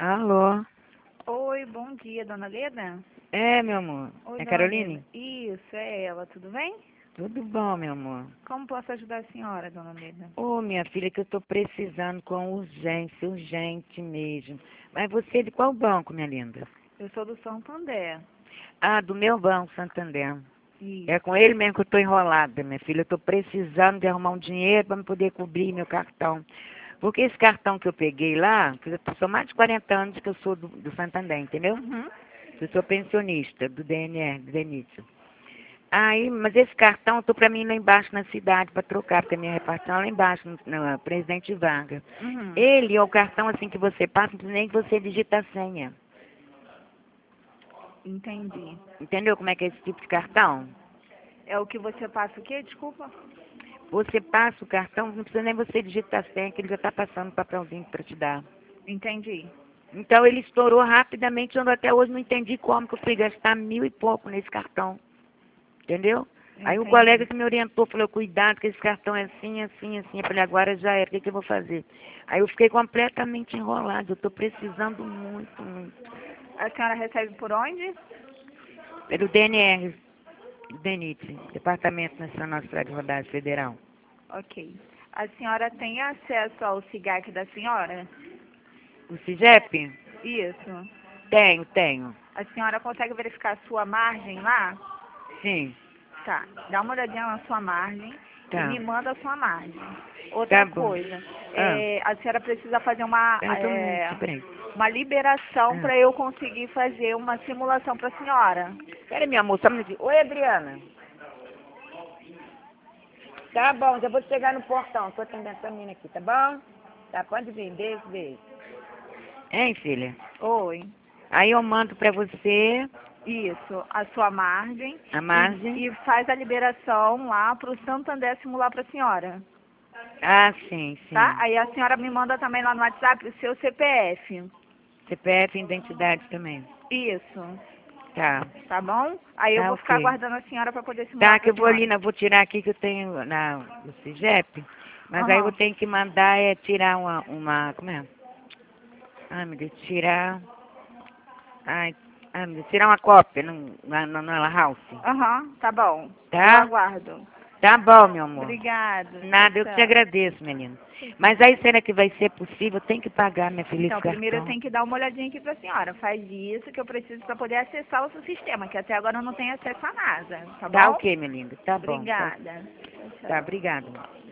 Alô? Oi, bom dia, dona Leda? É, meu amor. Oi, É dona Caroline? Leda. Isso, é ela, tudo bem? Tudo bom, meu amor. Como posso ajudar a senhora, dona Leda? Ô, minha filha, que eu tô precisando com urgência, urgente mesmo. Mas você é de qual banco, minha linda? Eu sou do Santander. Ah, do meu banco, Santander. É com Isso. ele mesmo que eu tô enrolada, minha filha. Eu tô precisando de arrumar um dinheiro para me poder cobrir meu cartão. Porque esse cartão que eu peguei lá, que são mais de 40 anos que eu sou do Santander, entendeu? Uhum. Eu sou pensionista do DNR, do DENIT. Aí, mas esse cartão eu tô pra mim lá embaixo na cidade para trocar, porque a minha repartição é lá embaixo, no Presidente Vargas. Uhum. Ele é o cartão assim que você passa, não precisa nem que você digita a senha. Entendi. Entendeu como é que é esse tipo de cartão? É o que você passa o quê? Desculpa. Você passa o cartão, não precisa nem você digitar a senha, que ele já está passando o papelzinho para te dar. Entendi. Então ele estourou rapidamente, eu até hoje não entendi como que eu fui gastar 1.000 e pouco nesse cartão. Entendeu? Aí o colega Entendi. que me orientou falou, cuidado que esse cartão é assim, assim, assim. Eu falei, agora já era, o que, que eu vou fazer? Aí eu fiquei completamente enrolada, eu estou precisando muito, muito. A senhora recebe por onde? Pelo DNR, DENIT, Departamento Nacional de Estrada de Rodagem Federal. Ok. A senhora tem acesso ao SIGAC da senhora? O CIGEP? Isso. Tenho, tenho. A senhora consegue verificar a sua margem lá? Sim, Tá, dá uma olhadinha na sua margem e tá. me manda a sua margem. Tá Outra bom. coisa, Ah, a senhora precisa fazer uma, pera só um minutinho, peraí. uma liberação Ah. para eu conseguir fazer uma simulação para a senhora. Peraí, minha moça, só um minutinho. Oi, Adriana. Tá bom, já vou chegar no portão. Tô atendendo essa menina aqui, tá bom? Tá, pode vir, beijo, beijo. Hein, filha? Oi, Aí eu mando pra você isso, a sua margem a margem. e faz a liberação lá para o Santander simular para a senhora, Ah, sim, tá? sim. Aí a senhora me manda também lá no WhatsApp o seu CPF. CPF e identidade também. Isso, Tá, tá bom? Aí eu tá vou ficar ok. aguardando a senhora para poder simular Tá, para que a eu vou ali, senhora. vou tirar aqui que eu tenho no CIGEP. Mas aí eu Aham. tenho que mandar tirar como é? Ai, meu Deus, tirar, meu Deus, tirar uma cópia na house. Aham, tá bom. Eu Tá? aguardo. Tá bom, meu amor. Obrigada. Tchau, Nada, eu que te tchau. agradeço, menino. Mas aí, será que vai ser possível? Tem que pagar, minha filha, esse Então, primeiro eu cartão. tenho que dar uma olhadinha aqui pra senhora. Faz isso que eu preciso para poder acessar o seu sistema, que até agora eu não tenho acesso a nada, tá Tá bom? ok, meu lindo. Tá bom. Tá, Obrigada. Tchau, tá tchau. obrigado.